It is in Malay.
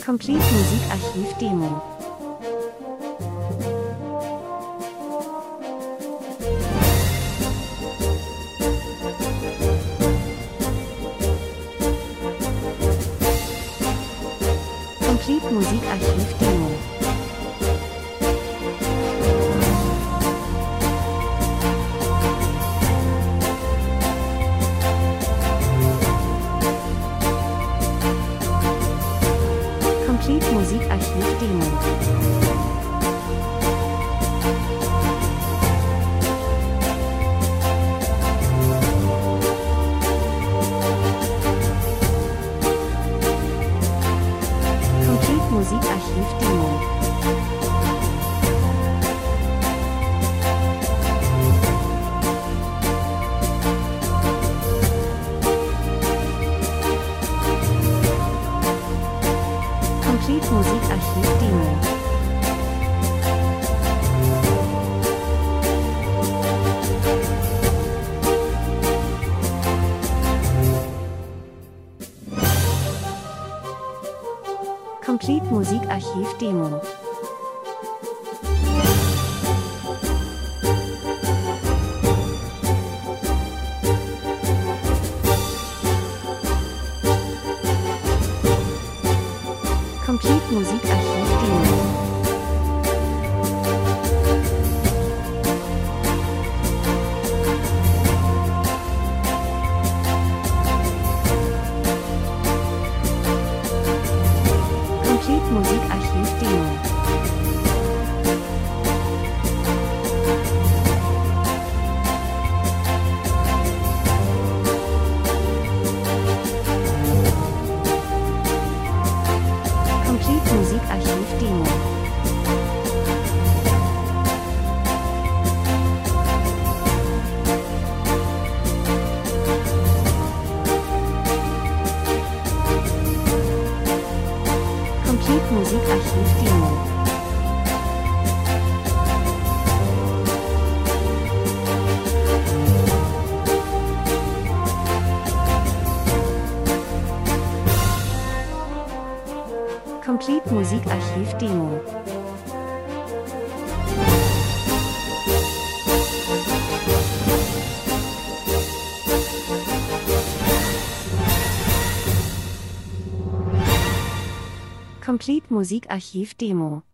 Complete Musikarchiv Demo. Complete Musikarchiv Demo. Complete Musikarchiv Demo. Complete Musikarchiv Demo. Complete Musikarchiv Demo. Complete Musikarchiv Demo. Complete Musikarchiv Demo. Complete Musikarchiv Demo. Complete Musikarchiv Demo. Complete Musikarchiv Demo. Complete Musikarchiv Demo. Complete Musikarchiv Demo.